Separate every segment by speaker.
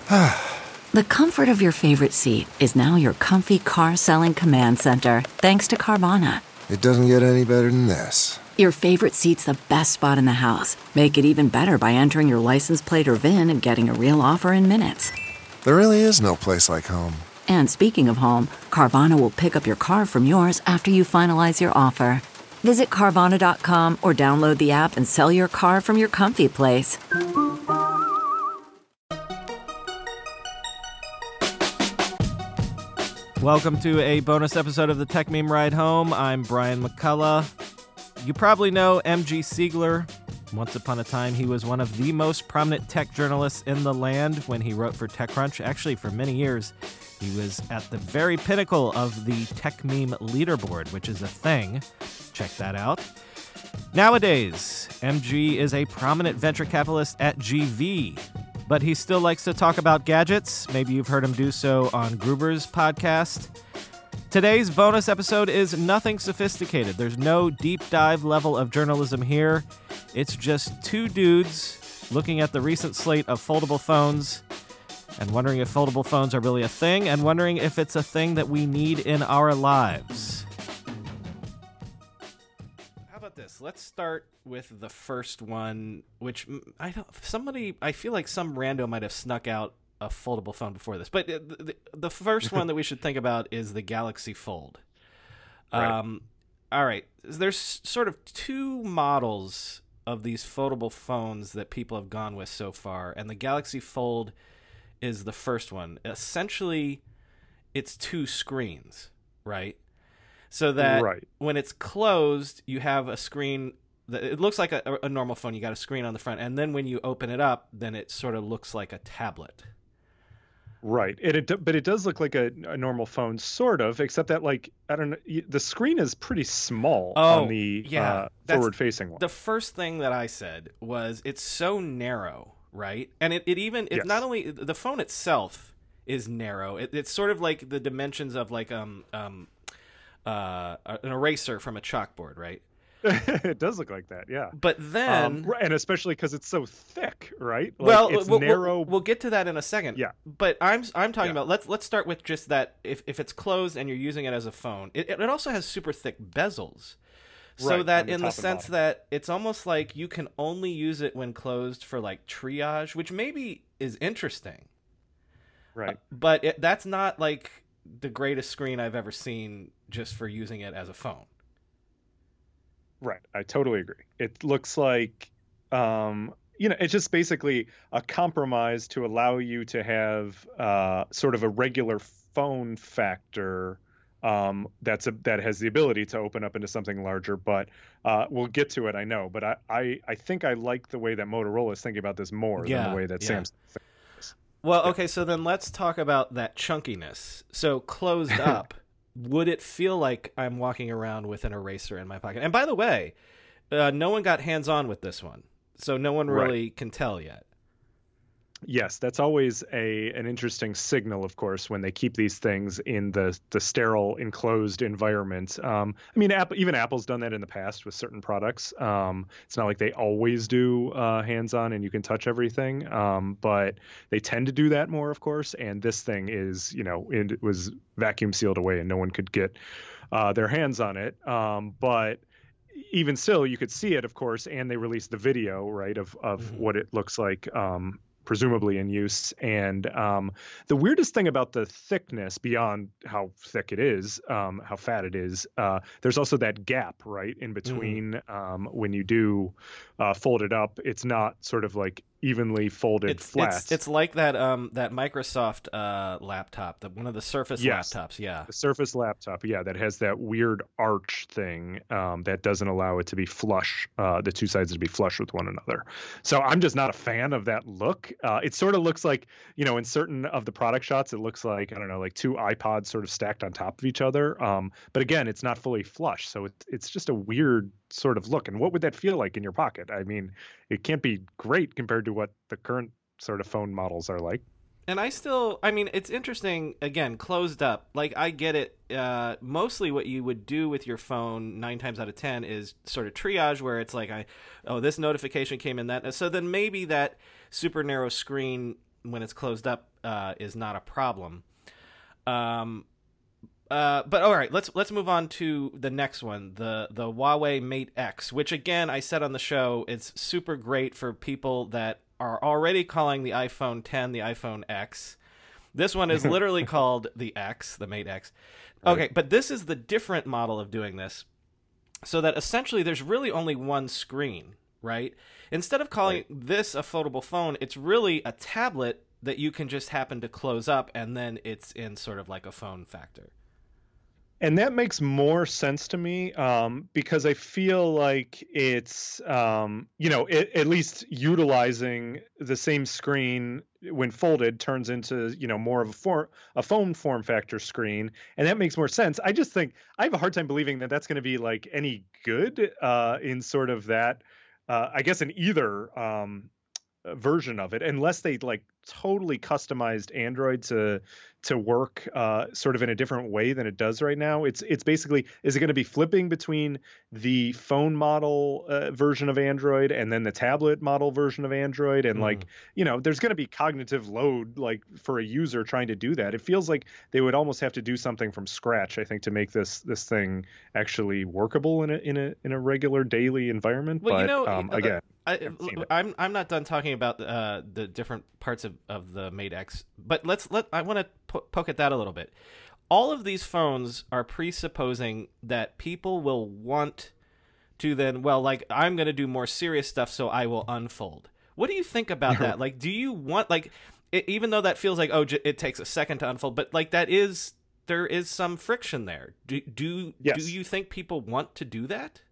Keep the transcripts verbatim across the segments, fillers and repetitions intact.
Speaker 1: The comfort of your favorite seat is now your comfy car selling command center, thanks to Carvana.
Speaker 2: It doesn't get any better than this.
Speaker 1: Your favorite seat's the best spot in the house. Make it even better by entering your license plate or V I N and getting a real offer in minutes.
Speaker 2: There really is no place like home.
Speaker 1: And speaking of home, Carvana will pick up your car from yours after you finalize your offer. Visit Carvana dot com or download the app and sell your car from your comfy place.
Speaker 3: Welcome to a bonus episode of the Tech Meme Ride Home. I'm Brian McCullough. You probably know M G Siegler. Once upon a time, he was one of the most prominent tech journalists in the land when he wrote for TechCrunch. Actually, for many years, he was at the very pinnacle of the Tech Meme leaderboard, which is a thing. Check that out. Nowadays, M G is a prominent venture capitalist at G V, but he still likes to talk about gadgets. Maybe you've heard him do so on Gruber's podcast. Today's bonus episode is nothing sophisticated. There's no deep dive level of journalism here. It's just two dudes looking at the recent slate of foldable phones and wondering if foldable phones are really a thing and wondering if it's a thing that we need in our lives. How about this? Let's start with the first one, which I don't, somebody, I feel like some rando might have snuck out a foldable phone before this, but the, the first one that we should think about is the Galaxy Fold.
Speaker 4: Right.
Speaker 3: Um, all right. There's sort of two models of these foldable phones that people have gone with so far, and the Galaxy Fold is the first one. Essentially, it's two screens, right? So that
Speaker 4: right.
Speaker 3: when it's closed, you have a screen that it looks like a, a normal phone. You got a screen on the front, and then when you open it up, then it sort of looks like a tablet.
Speaker 4: Right. It, it but it does look like a, a normal phone, sort of, except that, like, I don't know, the screen is pretty small
Speaker 3: oh,
Speaker 4: on the
Speaker 3: yeah.
Speaker 4: uh, forward-facing one.
Speaker 3: The first thing that I said was it's so narrow, right? And it, it even, it
Speaker 4: Yes.
Speaker 3: not only, the phone itself is narrow. It, it's sort of like the dimensions of like um um uh an eraser from a chalkboard, right?
Speaker 4: It does look like that, yeah.
Speaker 3: But then,
Speaker 4: um, and especially because it's so thick, right? Like,
Speaker 3: well,
Speaker 4: it's
Speaker 3: we'll,
Speaker 4: narrow.
Speaker 3: We'll, we'll get to that in a second.
Speaker 4: Yeah.
Speaker 3: But I'm I'm talking
Speaker 4: Yeah.
Speaker 3: about let's let's start with just that. If if it's closed and you're using it as a phone, it it also has super thick bezels, so
Speaker 4: Right,
Speaker 3: that
Speaker 4: on the
Speaker 3: in the
Speaker 4: top and
Speaker 3: sense
Speaker 4: bottom.
Speaker 3: that it's almost like you can only use it when closed for like triage, which maybe is interesting.
Speaker 4: Right.
Speaker 3: But it, that's not like the greatest screen I've ever seen just for using it as a phone.
Speaker 4: Right. I totally agree. It looks like, um, you know, it's just basically a compromise to allow you to have uh, sort of a regular phone factor um, that's a, that has the ability to open up into something larger. But uh, we'll get to it, I know. But I, I, I think I like the way that Motorola is thinking about this more
Speaker 3: Yeah,
Speaker 4: than the way that
Speaker 3: yeah.
Speaker 4: Samsung thinks.
Speaker 3: Well,
Speaker 4: Yeah.
Speaker 3: okay, so then let's talk about that chunkiness. So closed up, would it feel like I'm walking around with an eraser in my pocket? And by the way, uh, no one got hands-on with this one, so no one really
Speaker 4: Right.
Speaker 3: can tell yet.
Speaker 4: Yes, that's always a an interesting signal, of course, when they keep these things in the the sterile, enclosed environment. Um, I mean, Apple, even Apple's done that in the past with certain products. Um, it's not like they always do uh, hands-on and you can touch everything, um, but they tend to do that more, of course. And this thing is, you know, it was vacuum sealed away and no one could get uh, their hands on it. Um, but even still, you could see it, of course, and they released the video, right, of of
Speaker 3: Mhm.
Speaker 4: what it looks like. Um, presumably in use. And um, the weirdest thing about the thickness, beyond how thick it is, um, how fat it is, uh, there's also that gap, right, in between um, when you do uh, fold it up. It's not sort of like evenly folded
Speaker 3: It's,
Speaker 4: flat.
Speaker 3: it's it's like that um that Microsoft uh laptop, the one of the Surface
Speaker 4: Yes.
Speaker 3: laptops, yeah.
Speaker 4: The Surface laptop, yeah, that has that weird arch thing um, that doesn't allow it to be flush, uh, the two sides to be flush with one another. So I'm just not a fan of that look. Uh, it sort of looks like, you know, in certain of the product shots, it looks like, I don't know, like two iPods sort of stacked on top of each other. Um, but again, it's not fully flush. So it, it's just a weird sort of look. And what would that feel like in your pocket? I mean, it can't be great compared to what the current sort of phone models are like.
Speaker 3: And I still, I mean, it's interesting, again, closed up. Like, I get it. Uh, mostly what you would do with your phone nine times out of ten is sort of triage, where it's like, I, oh, this notification came in that. So then maybe that super narrow screen when it's closed up uh, is not a problem. Um, uh, but all right, let's let's move on to the next one, the the Huawei Mate X, which again I said on the show, it's super great for people that are already calling the iPhone ten the iPhone X. This one is literally called the X, the Mate X. Okay, right. But this is the different model of doing this, so that essentially there's really only one screen, right? Instead of calling right. this a foldable phone, it's really a tablet that you can just happen to close up, and then it's in sort of like a phone factor.
Speaker 4: And that makes more sense to me um, because I feel like it's, um, you know, it, at least utilizing the same screen when folded turns into, you know, more of a, for, a phone form factor screen. And that makes more sense. I just think I have a hard time believing that that's going to be like any good uh, in sort of that, uh, I guess, in either um, version of it, unless they like totally customized Android to to work uh, sort of in a different way than it does right now. It's it's basically, is it going to be flipping between the phone model uh, version of Android and then the tablet model version of Android? And mm. like, you know, there's going to be cognitive load like for a user trying to do that. It feels like they would almost have to do something from scratch, I think, to make this this thing actually workable in a in a in a regular daily environment.
Speaker 3: Well,
Speaker 4: but
Speaker 3: you know,
Speaker 4: um, again,
Speaker 3: I, I'm I'm not done talking about uh, the different parts of, of the Mate X, but let's let I want to po- poke at that a little bit. All of these phones are presupposing that people will want to then, well, like, I'm going to do more serious stuff, so I will unfold. What do you think about that? Like, do you want, like, it, even though that feels like, oh, j- it takes a second to unfold, but like that is, there is some friction there. Do do
Speaker 4: yes.
Speaker 3: do you think people want to do that?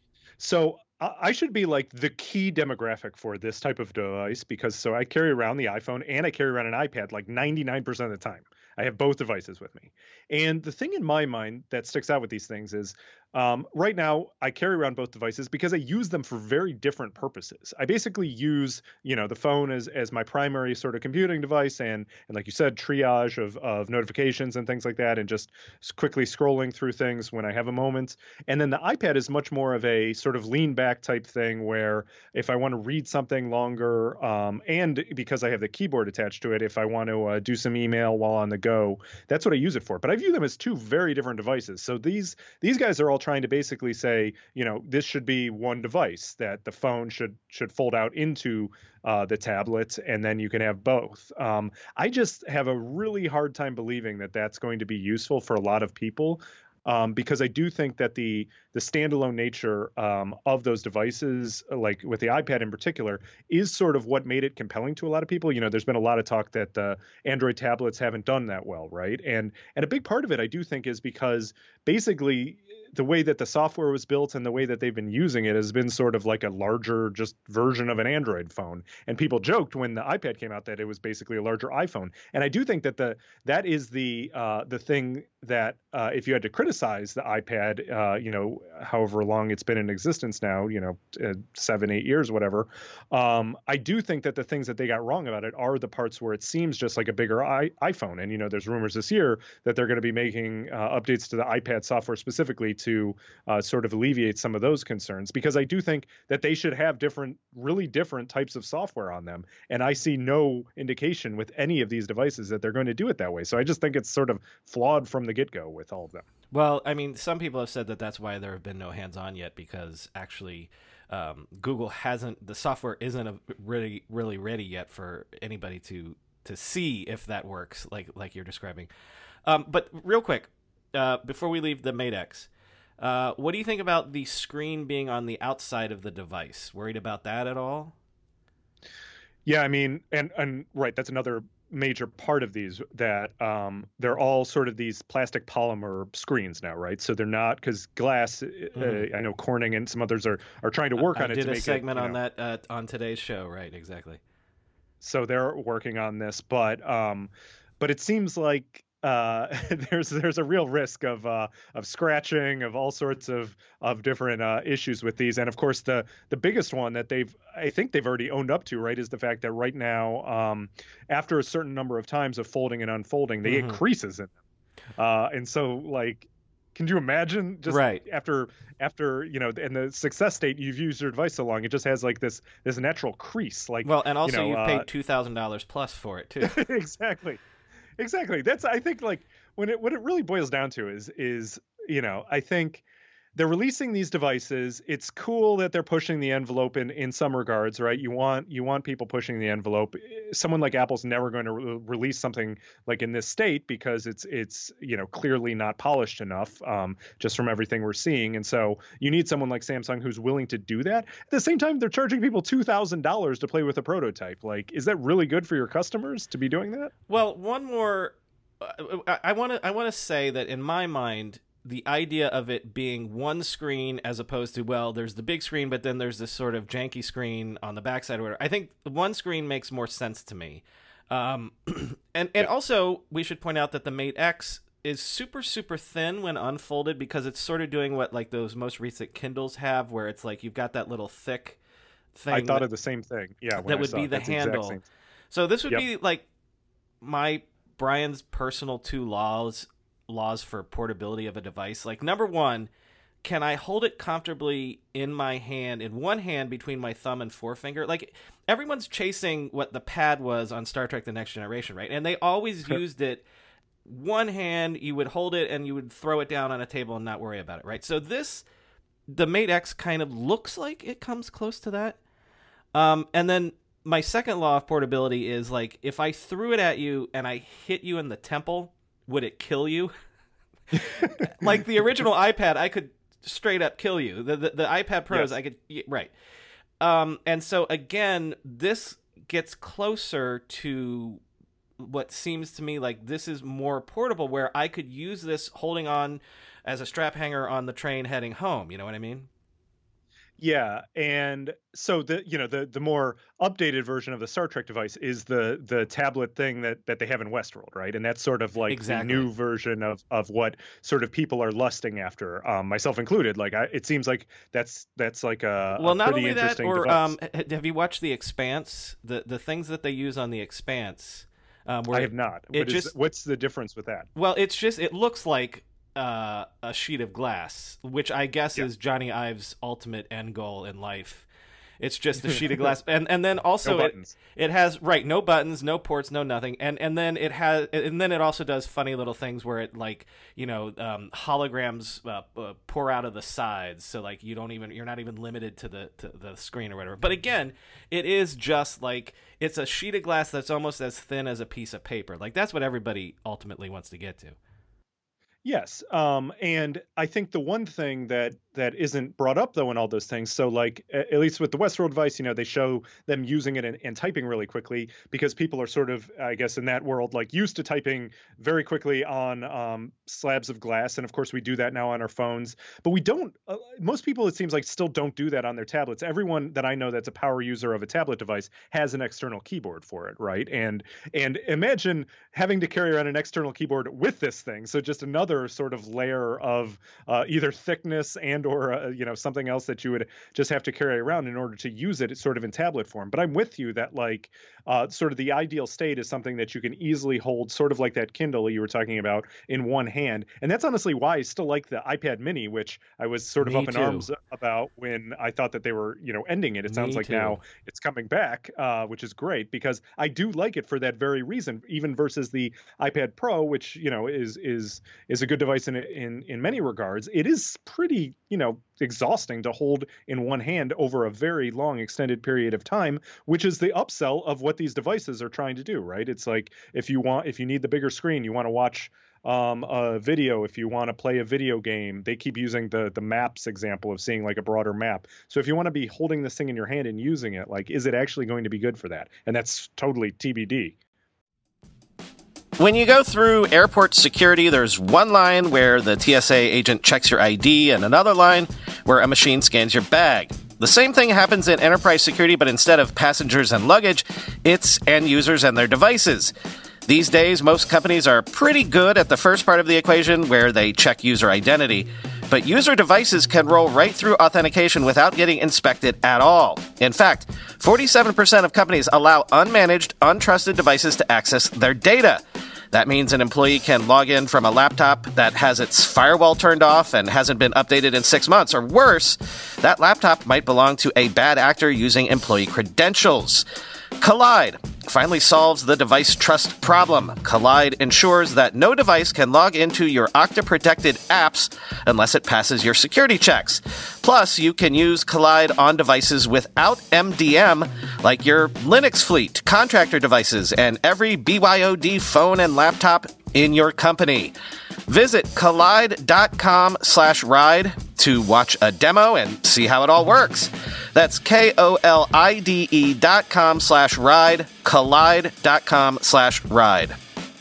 Speaker 4: So I should be like the key demographic for this type of device because so I carry around the iPhone and I carry around an iPad like ninety-nine percent of the time. I have both devices with me. And the thing in my mind that sticks out with these things is um, right now I carry around both devices because I use them for very different purposes. I basically use, you know, the phone as, as my primary sort of computing device and, and like you said, triage of, of notifications and things like that, and just quickly scrolling through things when I have a moment. And then the iPad is much more of a sort of lean back type thing where if I want to read something longer um, and because I have the keyboard attached to it, if I want to uh, do some email while on the go, that's what I use it for. But I view them as two very different devices. So these these guys are all trying to basically say, you know, this should be one device, that the phone should should fold out into uh, the tablet, and then you can have both. Um, I just have a really hard time believing that that's going to be useful for a lot of people. Um, because I do think that the the standalone nature um, of those devices, like with the iPad in particular, is sort of what made it compelling to a lot of people. You know, there's been a lot of talk that the Android tablets haven't done that well, right? And and a big part of it, I do think, is because basically the way that the software was built and the way that they've been using it has been sort of like a larger just version of an Android phone. And people joked when the iPad came out that it was basically a larger iPhone. And I do think that the that is the uh, the thing that uh, if you had to criticize the iPad, uh, you know, however long it's been in existence now, you know, uh, seven, eight years, whatever. Um, I do think that the things that they got wrong about it are the parts where it seems just like a bigger I- iPhone. And, you know, there's rumors this year that they're going to be making uh, updates to the iPad software specifically to uh, sort of alleviate some of those concerns, because I do think that they should have different, really different types of software on them. And I see no indication with any of these devices that they're going to do it that way. So I just think it's sort of flawed from the get-go with all of them.
Speaker 3: Well, I mean, some people have said that that's why there have been no hands-on yet, because actually um, Google hasn't, the software isn't a, really, really ready yet for anybody to to see if that works, like like you're describing. Um, but real quick, uh, before we leave the Mate X, uh, what do you think about the screen being on the outside of the device? Worried about that at all?
Speaker 4: Yeah, I mean, and and right, that's another major part of these, that um, they're all sort of these plastic polymer screens now, right? So they're not, because glass, mm. uh, I know Corning and some others are are trying to work
Speaker 3: I,
Speaker 4: on
Speaker 3: I
Speaker 4: it.
Speaker 3: did
Speaker 4: to
Speaker 3: a
Speaker 4: make
Speaker 3: segment
Speaker 4: it,
Speaker 3: on
Speaker 4: know,
Speaker 3: that uh, on today's show, right? Exactly.
Speaker 4: So they're working on this, but um, but it seems like uh, there's there's a real risk of uh, of scratching, of all sorts of of different uh, issues with these. And of course, the the biggest one that they've I think they've already owned up to, right, is the fact that right now, um, after a certain number of times of folding and unfolding, they mm-hmm. get creases in them. Uh, and so, like, Can you imagine just
Speaker 3: right.
Speaker 4: after after you know in the success state you've used your device so long, it just has like this this natural crease. Like
Speaker 3: well, and also
Speaker 4: you know,
Speaker 3: you've
Speaker 4: uh,
Speaker 3: paid two thousand dollars plus for it too.
Speaker 4: exactly, exactly. That's I think like when it what it really boils down to is is you know I think. They're releasing these devices. It's cool that they're pushing the envelope in, in some regards, right? You want you want people pushing the envelope. Someone like Apple's never going to re- release something like in this state because it's it's you know clearly not polished enough, um, just from everything we're seeing. And so you need someone like Samsung who's willing to do that. At the same time, they're charging people two thousand dollars to play with a prototype. Like, is that really good for your customers to be doing that?
Speaker 3: Well, one more. I want to I want to say that in my mind, the idea of it being one screen as opposed to, well, there's the big screen, but then there's this sort of janky screen on the backside or whatever. I think one screen makes more sense to me. Um, and, and
Speaker 4: yeah.
Speaker 3: also, we should point out that the Mate X is super, super thin when unfolded because it's sort of doing what like those most recent Kindles have, where it's like you've got that little thick thing.
Speaker 4: I thought
Speaker 3: that,
Speaker 4: of the same thing. Yeah, when
Speaker 3: that
Speaker 4: I
Speaker 3: would
Speaker 4: saw
Speaker 3: be
Speaker 4: it.
Speaker 3: the
Speaker 4: That's the
Speaker 3: handle.
Speaker 4: exact same.
Speaker 3: So this would
Speaker 4: Yep.
Speaker 3: be like my Brian's personal two laws laws for portability of a device. Like, number one, can I hold it comfortably in my hand, in one hand between my thumb and forefinger? Like, everyone's chasing what the pad was on Star Trek The Next Generation, right? And they always used it one hand, you would hold it and you would throw it down on a table and not worry about it, right? So this, the Mate X kind of looks like it comes close to that. Um, and then my second law of portability is, like, if I threw it at you and I hit you in the temple, would it kill you? Like the original iPad, I could straight up kill you. The the, the iPad Pros, yes. I could right. Um, and so again, this gets closer to what seems to me like this is more portable, where I could use this holding on as a strap hanger on the train heading home. You know what I mean?
Speaker 4: Yeah, and so the you know the the more updated version of the Star Trek device is the the tablet thing that that they have in Westworld, right? And that's sort of like
Speaker 3: exactly.
Speaker 4: the new version of of what sort of people are lusting after, um, myself included. Like, I, it seems like that's that's like a
Speaker 3: well,
Speaker 4: a
Speaker 3: not
Speaker 4: pretty
Speaker 3: only that,
Speaker 4: interesting
Speaker 3: or
Speaker 4: device.
Speaker 3: um, have you watched The Expanse? The the things that they use on The Expanse. Um, where
Speaker 4: I have not.
Speaker 3: It
Speaker 4: what
Speaker 3: just,
Speaker 4: is, what's the difference with that?
Speaker 3: Well, it's just it looks like uh, a sheet of glass, which I guess yeah. is Johnny Ive's ultimate end goal in life. It's just a sheet of glass, and and then also
Speaker 4: no
Speaker 3: it it has right no buttons, no ports, no nothing, and and then it has and then it also does funny little things where it like you know um, holograms uh, uh, pour out of the sides, so like you don't even you're not even limited to the to the screen or whatever. But again, it is just like it's a sheet of glass that's almost as thin as a piece of paper. Like that's what everybody ultimately wants to get to.
Speaker 4: Yes. Um, and I think the one thing that that isn't brought up, though, in all those things, so like at least with the Westworld device, you know, they show them using it and, and typing really quickly because people are sort of, I guess, in that world, like used to typing very quickly on um, slabs of glass. And of course, we do that now on our phones. But we don't uh, most people, it seems like, still don't do that on their tablets. Everyone that I know that's a power user of a tablet device has an external keyboard for it. Right. And and imagine having to carry around an external keyboard with this thing. So just another sort of layer of uh, either thickness and or uh, you know something else that you would just have to carry around in order to use it. It's sort of in tablet form. But I'm with you that like uh, sort of the ideal state is something that you can easily hold, sort of like that Kindle you were talking about, in one hand. And that's honestly why I still like the iPad Mini, which I was sort of
Speaker 3: Me
Speaker 4: up in
Speaker 3: too.
Speaker 4: arms about when I thought that they were you know ending it. It sounds
Speaker 3: Me
Speaker 4: like
Speaker 3: too.
Speaker 4: now it's coming back, uh, which is great because I do like it for that very reason, even versus the iPad Pro, which you know is is is a good device in in in many regards. It is pretty you know exhausting to hold in one hand over a very long extended period of time, which is the upsell of what these devices are trying to do, right? It's like if you want if you need the bigger screen, you want to watch um a video, if you want to play a video game, they keep using the the maps example of seeing like a broader map. So if you want to be holding this thing in your hand and using it, like, is it actually going to be good for that? And that's totally T B D.
Speaker 5: When you go through airport security, there's one line where the T S A agent checks your I D and another line where a machine scans your bag. The same thing happens in enterprise security, but instead of passengers and luggage, it's end users and their devices. These days, most companies are pretty good at the first part of the equation where they check user identity. But user devices can roll right through authentication without getting inspected at all. In fact, forty-seven percent of companies allow unmanaged, untrusted devices to access their data. That means an employee can log in from a laptop that has its firewall turned off and hasn't been updated in six months. Or worse, that laptop might belong to a bad actor using employee credentials. Kolide finally solves the device trust problem. Kolide ensures that no device can log into your Okta-protected apps unless it passes your security checks. Plus, you can use Kolide on devices without M D M, like your Linux fleet, contractor devices, and every B Y O D phone and laptop in your company. Visit kolide.com slash ride to watch a demo and see how it all works. That's K-O-L-I-D-E dot com slash ride, kolide.com slash ride.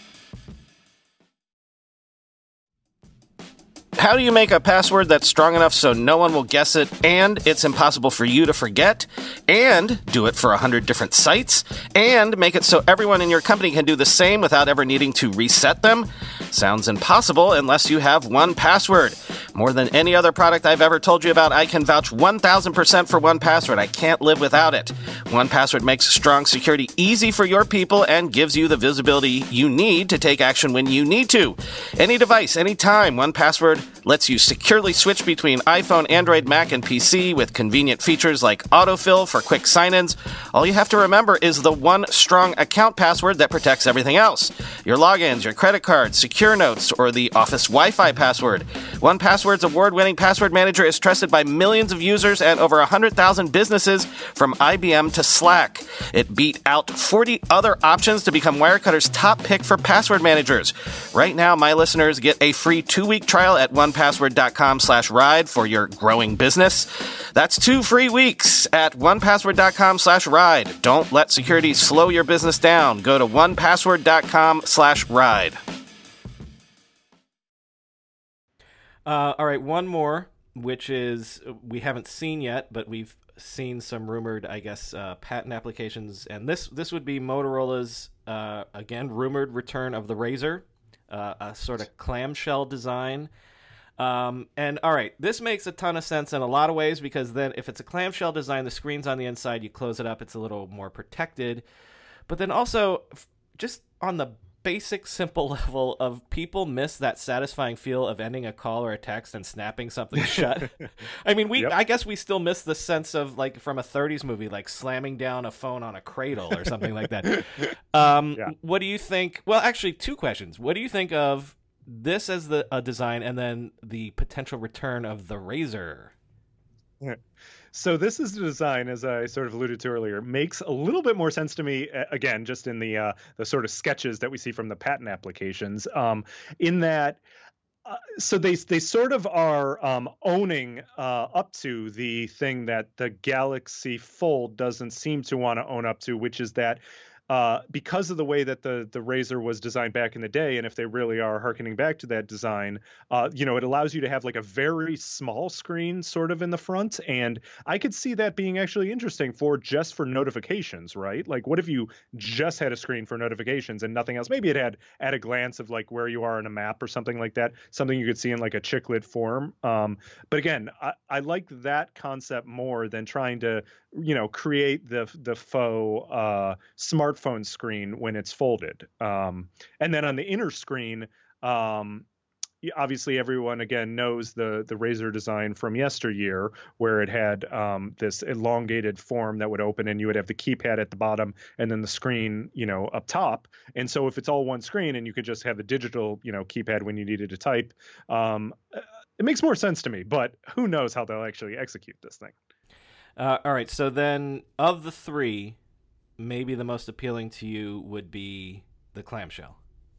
Speaker 5: How do you make a password that's strong enough so no one will guess it, and it's impossible for you to forget, and do it for a hundred different sites, and make it so everyone in your company can do the same without ever needing to reset them? Sounds impossible unless you have one password. More than any other product I've ever told you about, I can vouch one thousand percent for one password. I can't live without it. one password makes strong security easy for your people and gives you the visibility you need to take action when you need to. Any device, anytime, one password lets you securely switch between iPhone, Android, Mac, and P C with convenient features like autofill for quick sign-ins. All you have to remember is the one strong account password that protects everything else. Your logins, your credit cards, secure notes, or the Office Wi-Fi password. one password's award-winning password manager is trusted by millions of users and over one hundred thousand businesses from I B M to Slack. It beat out forty other options to become Wirecutter's top pick for password managers. Right now, my listeners get a free two-week trial at one password.com slash ride for your growing business. That's two free weeks at one password.com slash ride. Don't let security slow your business down. Go to one password.com slash ride.
Speaker 3: Uh, all right, one more, which is we haven't seen yet, but we've seen some rumored, I guess, uh, patent applications. And this this would be Motorola's, uh, again, rumored return of the Razr, uh, a sort of clamshell design. Um, and all right, this makes a ton of sense in a lot of ways, because then if it's a clamshell design, the screen's on the inside, you close it up, it's a little more protected. But then also, just on the basic, simple level of people miss that satisfying feel of ending a call or a text and snapping something shut. I mean, we, yep. I guess we still miss the sense of, like, from a thirties movie, like slamming down a phone on a cradle or something like that. Um, yeah. What do you think? Well, actually, two questions. What do you think of this as the a design, and then the potential return of the Razr?
Speaker 4: Yeah. So this is the design, as I sort of alluded to earlier, makes a little bit more sense to me, again, just in the uh, the sort of sketches that we see from the patent applications, um, in that, uh, so they they sort of are um, owning uh, up to the thing that the Galaxy Fold doesn't seem to want to own up to, which is that Uh, because of the way that the the Razr was designed back in the day, and if they really are hearkening back to that design, uh, you know, it allows you to have like a very small screen sort of in the front. And I could see that being actually interesting for just for notifications, right? Like, what if you just had a screen for notifications and nothing else? Maybe it had at a glance of like where you are in a map or something like that, something you could see in like a chiclet form. Um, but again, I, I like that concept more than trying to, you know, create the the faux uh, smartphone screen when it's folded. Um, and then on the inner screen, um, obviously everyone again knows the the Razr design from yesteryear, where it had um, this elongated form that would open, and you would have the keypad at the bottom and then the screen, you know, up top. And so if it's all one screen and you could just have the digital, you know, keypad when you needed to type, um, it makes more sense to me. But who knows how they'll actually execute this thing.
Speaker 3: Uh, all right, so then of the three, maybe the most appealing to you would be the clamshell.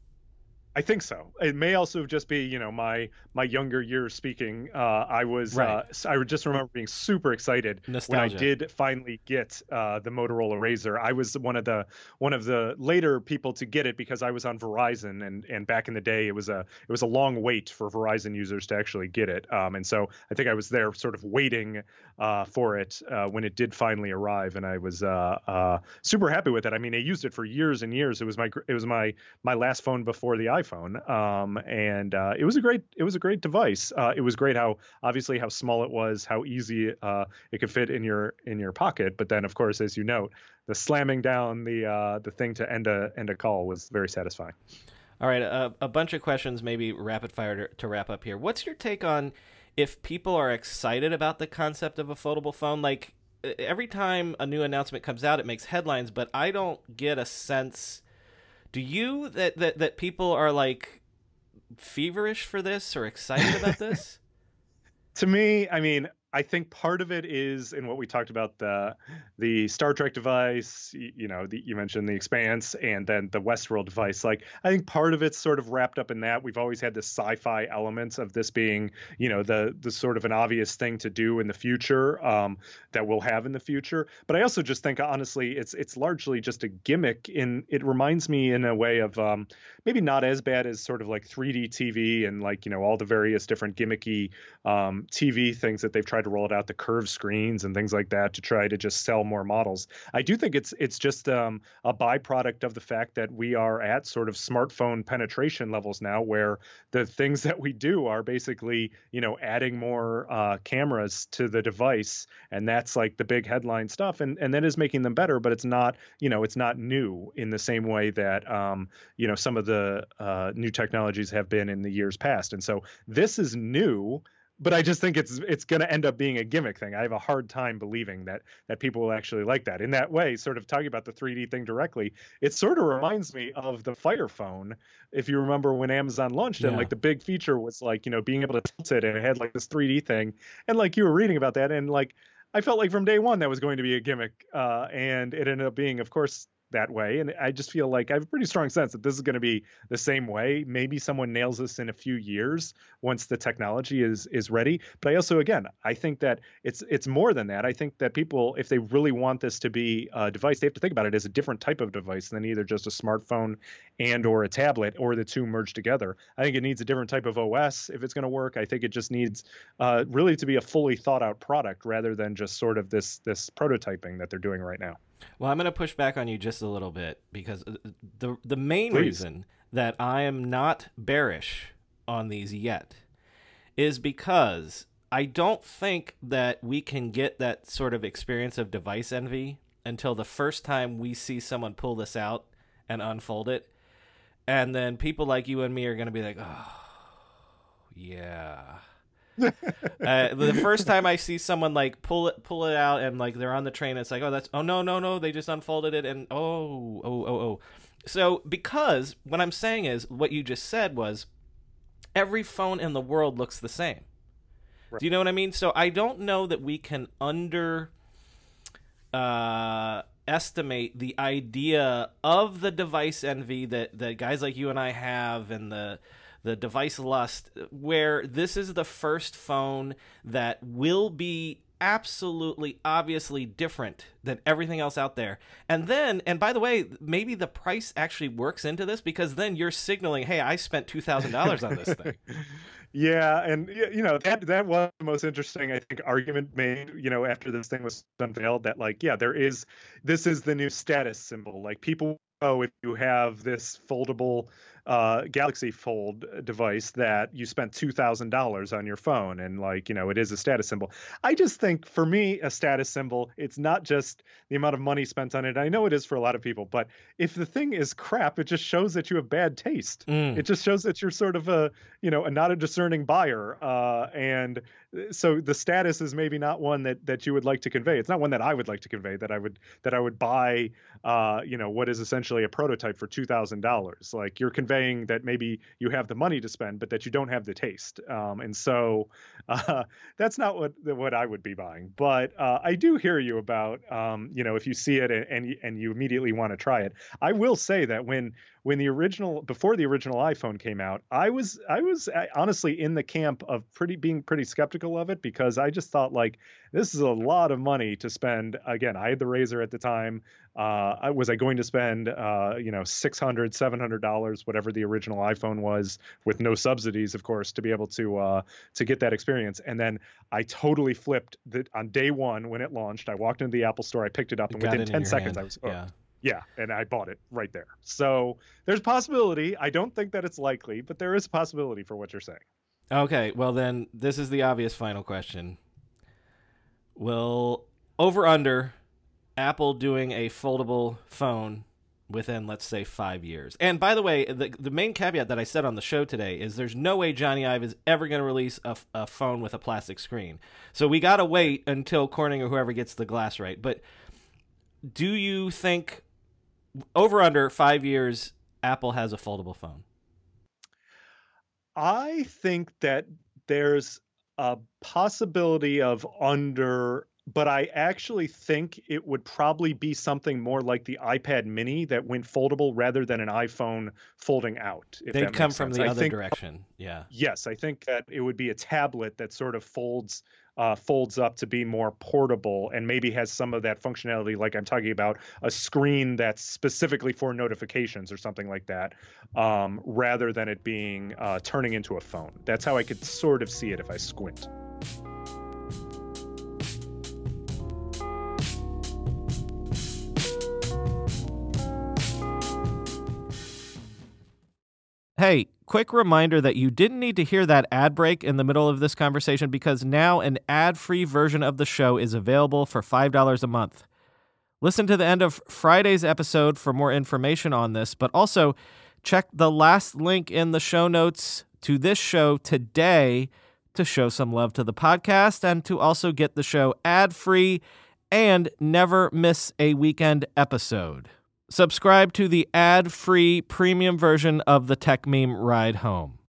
Speaker 4: I think so. It may also just be, you know, my my younger years speaking. Uh, I was,
Speaker 3: right.
Speaker 4: uh, I just remember being super excited
Speaker 3: Nostalgia.
Speaker 4: when I did finally get uh, the Motorola Razr. I was one of the one of the later people to get it because I was on Verizon, and and back in the day, it was a it was a long wait for Verizon users to actually get it. Um, and so I think I was there, sort of waiting uh, for it uh, when it did finally arrive, and I was uh, uh, super happy with it. I mean, I used it for years and years. It was my it was my my last phone before the iPhone. Um, and uh, it was a great it was a great device. Uh, it was great how obviously how small it was, how easy uh, it could fit in your in your pocket. But then, of course, as you note, the slamming down the uh, the thing to end a end a call was very satisfying.
Speaker 3: All right, a, a bunch of questions, maybe rapid fire to, to wrap up here. What's your take on if people are excited about the concept of a foldable phone? Like, every time a new announcement comes out, it makes headlines, but I don't get a sense. Do you that that, that people are like feverish for this or excited about this?
Speaker 4: To me, I mean, I think part of it is in what we talked about, the the Star Trek device, you, you know, the, you mentioned the Expanse, and then the Westworld device. Like, I think part of it's sort of wrapped up in that. We've always had this sci-fi elements of this being, you know, the the sort of an obvious thing to do in the future, um, that we'll have in the future. But I also just think, honestly, it's it's largely just a gimmick. In it reminds me in a way of um, maybe not as bad as sort of like three D T V and like, you know, all the various different gimmicky um, T V things that they've tried to roll it out, the curved screens and things like that to try to just sell more models. I do think it's it's just um, a byproduct of the fact that we are at sort of smartphone penetration levels now, where the things that we do are basically, you know, adding more uh, cameras to the device, and that's like the big headline stuff, and and that is making them better, but it's not, you know, it's not new in the same way that um, you know, some of the uh, new technologies have been in the years past, and so this is new. But I just think it's it's going to end up being a gimmick thing. I have a hard time believing that that people will actually like that. In that way, sort of talking about the three D thing directly, it sort of reminds me of the Fire Phone. If you remember when Amazon launched it,
Speaker 3: Yeah.
Speaker 4: and like the big feature was like, you know, being able to tilt it, and it had like this three D thing. And like you were reading about that, and like I felt like from day one that was going to be a gimmick. Uh, and it ended up being, of course, that way. And I just feel like I have a pretty strong sense that this is going to be the same way. Maybe someone nails this in a few years once the technology is is ready. But I also, again, I think that it's it's more than that. I think that people, if they really want this to be a device, they have to think about it as a different type of device than either just a smartphone and or a tablet, or the two merged together. I think it needs a different type of O S if it's going to work. I think it just needs uh, really to be a fully thought out product rather than just sort of this this prototyping that they're doing right now.
Speaker 3: Well, I'm going to push back on you just a little bit, because the the main
Speaker 4: Please.
Speaker 3: reason that I am not bearish on these yet is because I don't think that we can get that sort of experience of device envy until the first time we see someone pull this out and unfold it. And then people like you and me are going to be like, oh, yeah. uh, the first time I see someone like pull it pull it out and like they're on the train, it's like, oh, that's oh no no no they just unfolded it, and oh oh oh oh. So because what I'm saying is what you just said was every phone in the world looks the same. Right. Do you know what I mean? So I don't know that we can under uh, estimate the idea of the device envy that that guys like you and I have, and the the device lust, where this is the first phone that will be absolutely obviously different than everything else out there. And then, and by the way, maybe the price actually works into this, because then you're signaling, hey, I spent two thousand dollars on this thing.
Speaker 4: Yeah, and you know, that that was the most interesting, I think, argument made, you know, after this thing was unveiled, that like, yeah, there is, this is the new status symbol. Like, people know if you have this foldable uh, Galaxy Fold device that you spent two thousand dollars on your phone, and like, you know, it is a status symbol. I just think for me, a status symbol, it's not just the amount of money spent on it. I know it is for a lot of people, but if the thing is crap, it just shows that you have bad taste.
Speaker 3: Mm.
Speaker 4: It just shows that you're sort of a, you know, a not a discerning buyer. Uh, and so the status is maybe not one that, that you would like to convey. It's not one that I would like to convey, that I would, that I would buy, uh, you know, what is essentially a prototype for two thousand dollars. Like, you're conveying that maybe you have the money to spend, but that you don't have the taste. Um, and so uh, that's not what what I would be buying. But uh, I do hear you about, um, you know, if you see it and, and and you immediately want to try it. I will say that when when the original, before the original iPhone came out, I was I was honestly in the camp of pretty being pretty skeptical of it, because I just thought, like, this is a lot of money to spend. Again, I had the Razr at the time. Uh, I, was I going to spend, uh, you know, six hundred dollars, seven hundred dollars, whatever the original iPhone was, with no subsidies, of course, to be able to uh, to get that experience? And then I totally flipped that on day one when it launched. I walked into the Apple store, I picked it up, and within ten seconds, hand. I was hooked.
Speaker 3: Yeah.
Speaker 4: Yeah, and I bought it right there. So there's possibility. I don't think that it's likely, but there is a possibility for what you're saying.
Speaker 3: Okay, well then, this is the obvious final question. Will over under Apple doing a foldable phone within, let's say, five years. And by the way, the the main caveat that I said on the show today is there's no way Johnny Ive is ever going to release a, a phone with a plastic screen. So we got to wait until Corning or whoever gets the glass right. But do you think, over under five years, Apple has a foldable phone?
Speaker 4: I think that there's a possibility of under, but I actually think it would probably be something more like the iPad mini that went foldable rather than an iPhone folding out. If
Speaker 3: They'd come
Speaker 4: makes
Speaker 3: from
Speaker 4: sense.
Speaker 3: the
Speaker 4: I
Speaker 3: other
Speaker 4: think,
Speaker 3: direction. Yeah.
Speaker 4: Yes, I think that it would be a tablet that sort of folds uh, folds up to be more portable and maybe has some of that functionality, like I'm talking about, a screen that's specifically for notifications or something like that, um, rather than it being uh, turning into a phone. That's how I could sort of see it if I squint.
Speaker 3: Hey, quick reminder that you didn't need to hear that ad break in the middle of this conversation because now an ad-free version of the show is available for five dollars a month. Listen to the end of Friday's episode for more information on this, but also check the last link in the show notes to this show today to show some love to the podcast and to also get the show ad-free and never miss a weekend episode. Subscribe to the ad-free premium version of the Tech Meme Ride Home.